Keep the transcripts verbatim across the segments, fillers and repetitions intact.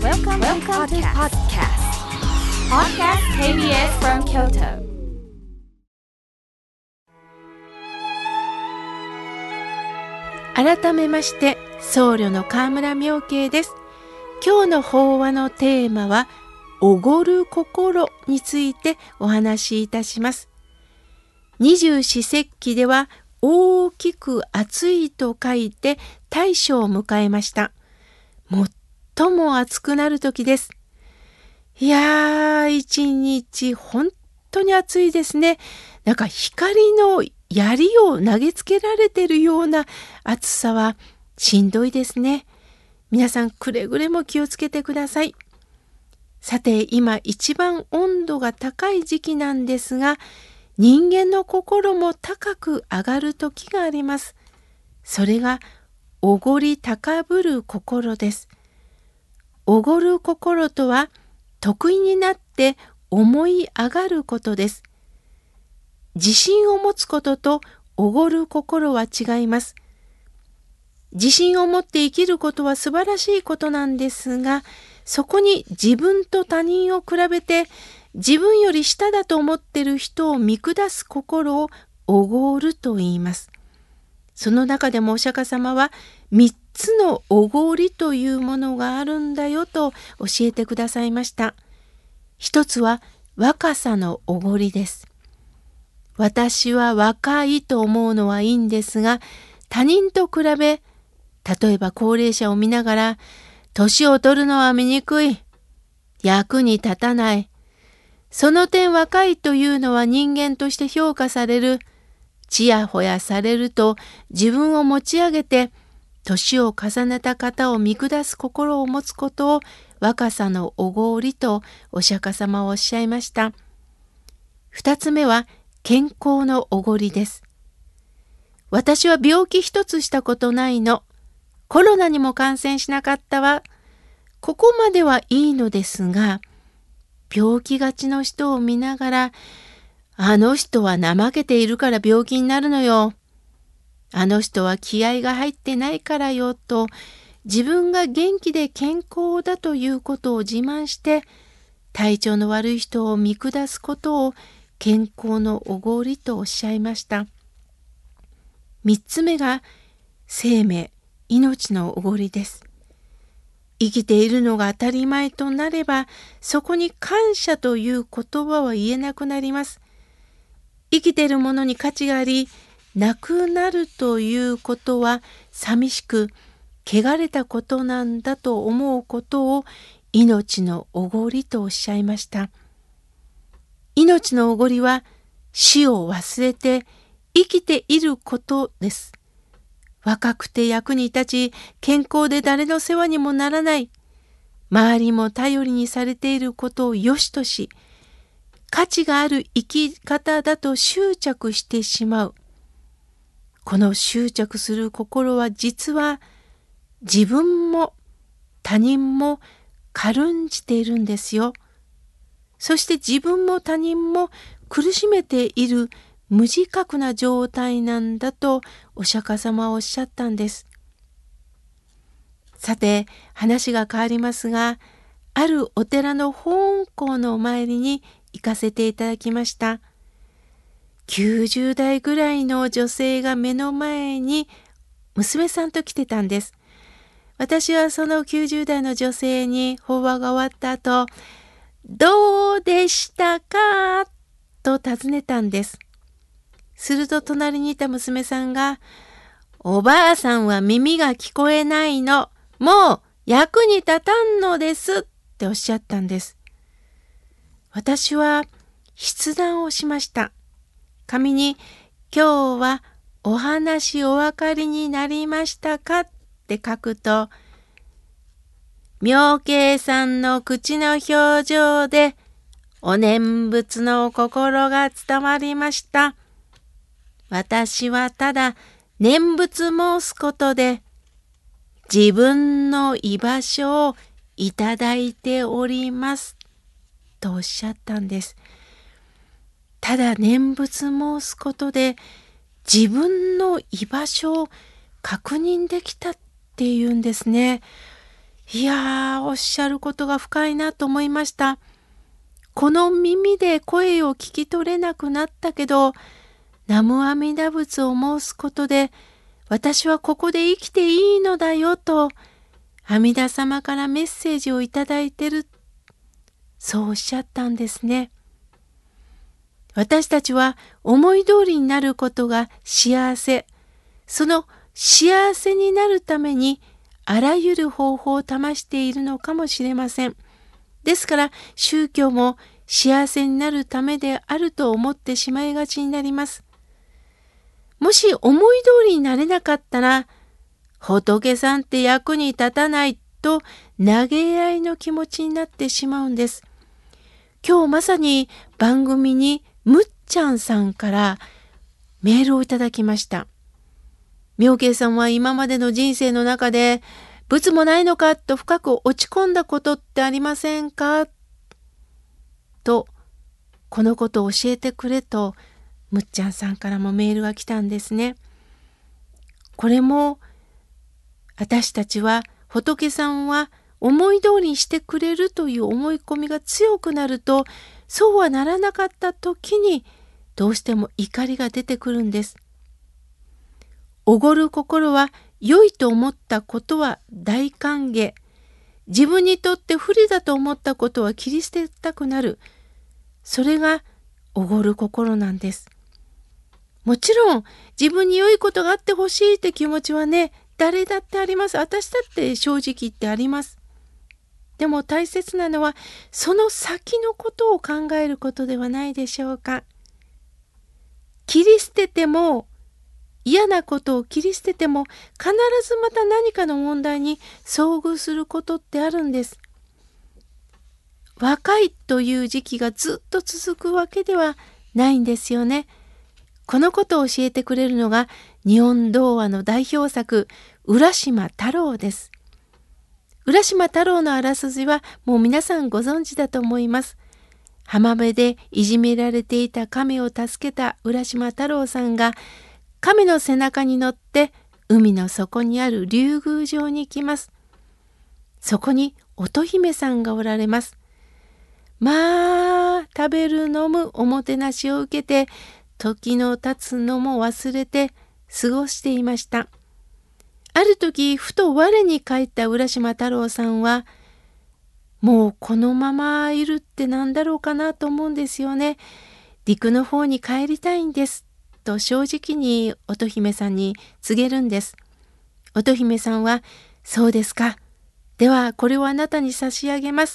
Welcome, Welcome to podcast. Podcast ケービーエス from Kyoto. 改めまして僧侶の河村妙慶です。今日の法話のテーマはおごる心についてお話しいたします。二十四節気では大きく暑いと書いて大暑を迎えました。最も暑くなる時です。いやー、一日本当に暑いですね。なんか光の槍を投げつけられているような暑さはしんどいですね。皆さんくれぐれも気をつけてください。さて、今一番温度が高い時期なんですが、人間の心も高く上がる時があります。それがおごり高ぶる心です。おごる心とは得意になって思い上がることです。自信を持つこととおごる心は違います。自信を持って生きることは素晴らしいことなんですが、そこに自分と他人を比べて自分より下だと思っている人を見下す心をおごると言います。その中でもお釈迦様は三つのおごりというものがあるんだよと教えてくださいました。一つは若さのおごりです。私は若いと思うのはいいんですが、他人と比べ、例えば高齢者を見ながら、年を取るのは醜い、役に立たない、その点若いというのは人間として評価される、ちやほやされると自分を持ち上げて、年を重ねた方を見下す心を持つことを若さのおごりとお釈迦様はおっしゃいました。二つ目は健康のおごりです。私は病気一つしたことないの。コロナにも感染しなかったわ。ここまではいいのですが、病気がちの人を見ながら、あの人は怠けているから病気になるのよ。あの人は気合が入ってないからよと、自分が元気で健康だということを自慢して、体調の悪い人を見下すことを健康のおごりとおっしゃいました。三つ目が生命、命のおごりです。生きているのが当たり前となれば、そこに感謝という言葉は言えなくなります。生きているものに価値があり、なくなるということは寂しく、汚れたことなんだと思うことを命のおごりとおっしゃいました。命のおごりは死を忘れて生きていることです。若くて役に立ち、健康で誰の世話にもならない、周りも頼りにされていることを良しとし、価値がある生き方だと執着してしまう。この執着する心は実は自分も他人も軽んじているんですよ。そして自分も他人も苦しめている無自覚な状態なんだとお釈迦様はおっしゃったんです。さて、話が変わりますが、あるお寺の法恩公のお参りに行かせていただきました。きゅうじゅう代ぐらいの女性が目の前に娘さんと来てたんです。私はそのきゅうじゅう代の女性に法話が終わった後、どうでしたかと尋ねたんです。すると隣にいた娘さんが、おばあさんは耳が聞こえないの。もう役に立たんのですっておっしゃったんです。私は筆談をしました。紙に、今日はお話お分かりになりましたかって書くと、妙慶さんの口の表情でお念仏の心が伝わりました。私はただ念仏申すことで自分の居場所をいただいておりますとおっしゃったんです。ただ念仏申すことで自分の居場所を確認できたっていうんですね。 いやー、おっしゃることが深いなと思いました。この耳で声を聞き取れなくなったけど、南無阿弥陀仏を申すことで、私はここで生きていいのだよと、阿弥陀様からメッセージをいただいてる。そうおっしゃったんですね。私たちは思い通りになることが幸せ。その幸せになるためにあらゆる方法を試しているのかもしれません。ですから宗教も幸せになるためであると思ってしまいがちになります。もし思い通りになれなかったら、仏さんって役に立たないと投げやりの気持ちになってしまうんです。今日まさに番組にむっちゃんさんからメールをいただきました。妙慶さんは今までの人生の中で仏もないのかと深く落ち込んだことってありませんかと、このことを教えてくれとむっちゃんさんからもメールが来たんですね。これも私たちは仏さんは思い通りにしてくれるという思い込みが強くなると、そうはならなかった時にどうしても怒りが出てくるんです。おごる心は良いと思ったことは大歓迎。自分にとって不利だと思ったことは切り捨てたくなる。それがおごる心なんです。もちろん自分に良いことがあってほしいって気持ちはね、誰だってあります。私だって正直言ってあります。でも大切なのはその先のことを考えることではないでしょうか。切り捨てても、嫌なことを切り捨てても必ずまた何かの問題に遭遇することってあるんです。若いという時期がずっと続くわけではないんですよね。このことを教えてくれるのが日本童話の代表作浦島太郎です。浦島太郎のあらすじはもう皆さんご存知だと思います。浜辺でいじめられていた亀を助けた浦島太郎さんが亀の背中に乗って海の底にある竜宮城に行きます。そこに乙姫さんがおられます。まあ食べる飲むおもてなしを受けて時の経つのも忘れて過ごしていました。ある時ふと我に返った浦島太郎さんは、もうこのままいるって何だろうかなと思うんですよね。陸の方に帰りたいんですと正直に乙姫さんに告げるんです。乙姫さんは、そうですか。ではこれをあなたに差し上げます。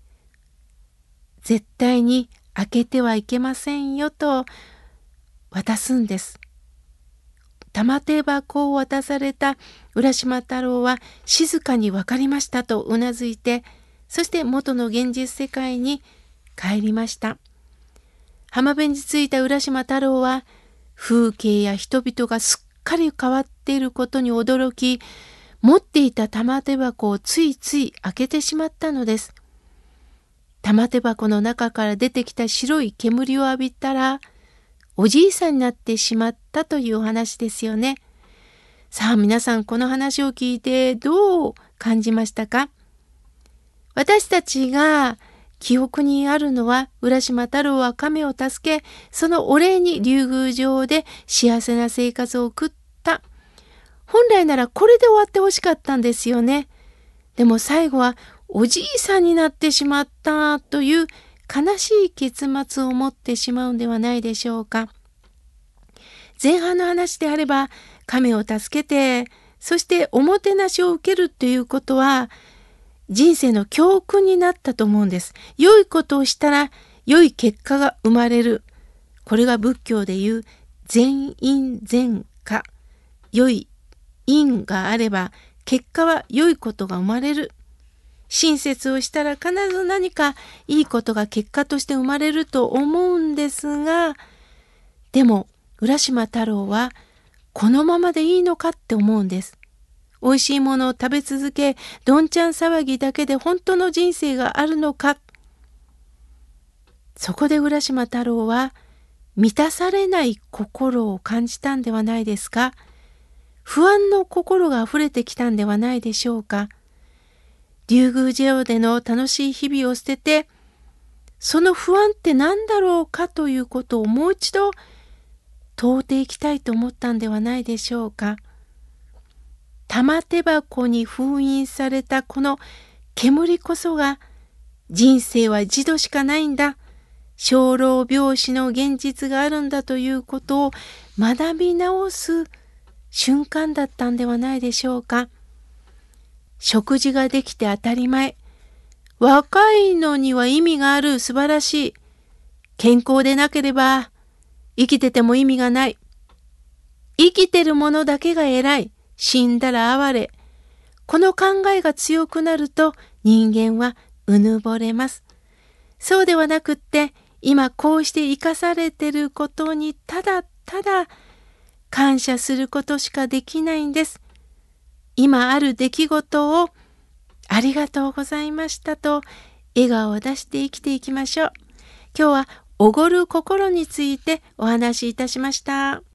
絶対に開けてはいけませんよと渡すんです。玉手箱を渡された浦島太郎は静かに分かりましたとうなずいて、そして元の現実世界に帰りました。浜辺に着いた浦島太郎は風景や人々がすっかり変わっていることに驚き、持っていた玉手箱をついつい開けてしまったのです。玉手箱の中から出てきた白い煙を浴びたらおじいさんになってしまったというお話ですよね。さあ皆さん、この話を聞いてどう感じましたか？私たちが記憶にあるのは、浦島太郎は亀を助け、そのお礼に竜宮城で幸せな生活を送った。本来ならこれで終わってほしかったんですよね。でも最後はおじいさんになってしまったという悲しい結末を持ってしまうんではないでしょうか。前半の話であれば、亀を助けて、そしておもてなしを受けるということは人生の教訓になったと思うんです。良いことをしたら良い結果が生まれる。これが仏教でいう善因善果。良い因があれば結果は良いことが生まれる。親切をしたら必ず何かいいことが結果として生まれると思うんですが、でも浦島太郎はこのままでいいのかって思うんです。美味しいものを食べ続け、どんちゃん騒ぎだけで本当の人生があるのか。そこで浦島太郎は満たされない心を感じたんではないですか。不安の心があふれてきたんではないでしょうか。 竜宮城での楽しい日々を捨てて、その不安って何だろうかということをもう一度問うていきたいと思ったんではないでしょうか。玉手箱に封印されたこの煙こそが、人生は一度しかないんだ、生老病死の現実があるんだということを学び直す瞬間だったんではないでしょうか。食事ができて当たり前。若いのには意味がある、素晴らしい。健康でなければ生きてても意味がない。生きてるものだけが偉い。死んだら哀れ。この考えが強くなると人間はうぬぼれます。そうではなくって、今こうして生かされてることにただただ感謝することしかできないんです。今ある出来事をありがとうございましたと笑顔を出して生きていきましょう。今日はおごる心についてお話しいたしました。